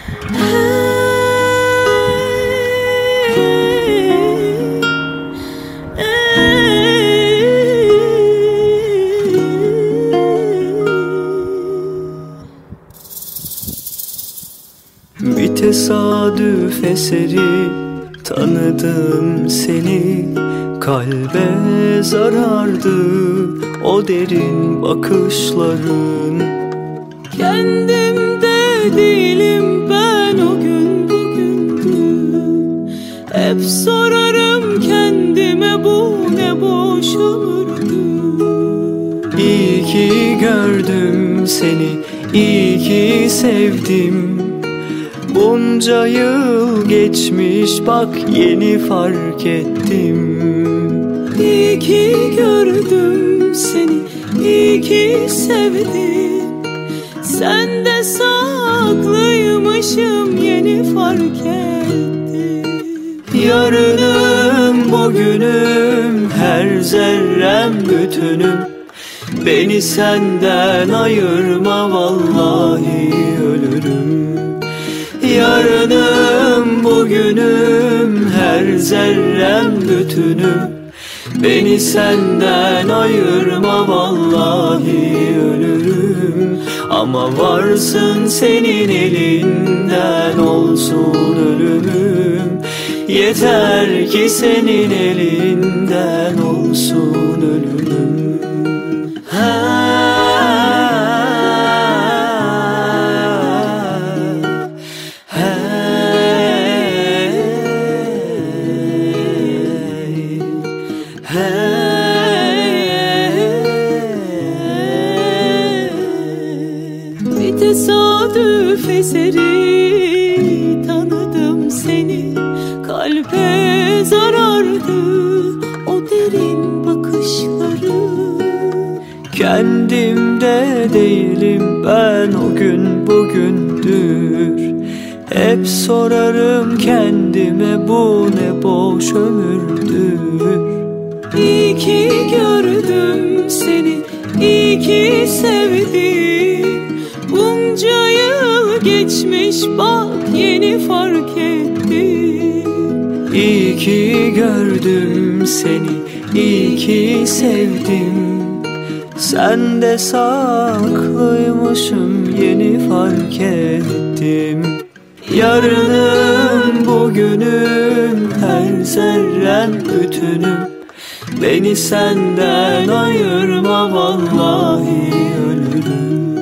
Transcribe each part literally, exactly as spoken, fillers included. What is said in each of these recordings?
Bir tesadüf eseri tanıdım seni. Kalbe zarardı o derin bakışların. Kendimde değilim ben o gün bugündür. Hep sorarım kendime bu ne boş ömürdü. İyi ki gördüm seni, iyi ki sevdim. Bunca yıl geçmiş bak yeni fark ettim. İyi ki gördüm seni, iyi ki sevdim. Sen de saklıymışım yeni fark ettim. Yarınım bugünüm, her zerrem bütünüm. Beni senden ayırma vallahi ölürüm. Yarınım bugünüm, her zerrem bütünüm. Beni senden ayırma vallahi ölürüm. Ama varsın senin elinden olsun ölümüm. Yeter ki senin elinden olsun ölümüm. Ha. Bir tesadüf eseri tanıdım seni. Kalbe zarardı o derin bakışları. Kendimde değilim ben o gün bugündür. Hep sorarım kendime bu ne boş ömürdür. İyi ki gördüm seni, iyi ki sevdim. Bunca yıl geçmiş bak yeni fark ettim. İyi ki gördüm seni, iyi ki sevdim. Sen de saklıymışım yeni fark ettim. Yarınım bugünüm, her zerrem bütünüm. Beni senden ayırma vallahi ölürüm.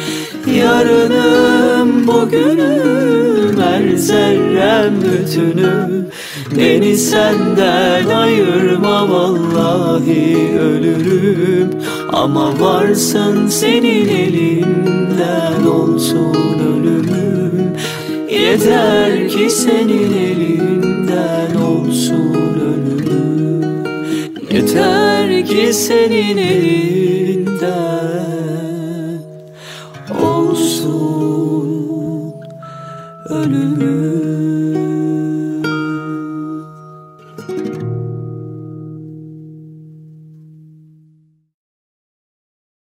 Yarınım bugünüm, her zerrem bütünüm. Beni senden ayırma vallahi ölürüm. Ama varsın senin elinden olsun ölümüm. Yeter ki senin elinden olsun ölümüm. Yeter ki senin elinden olsun ölümüm.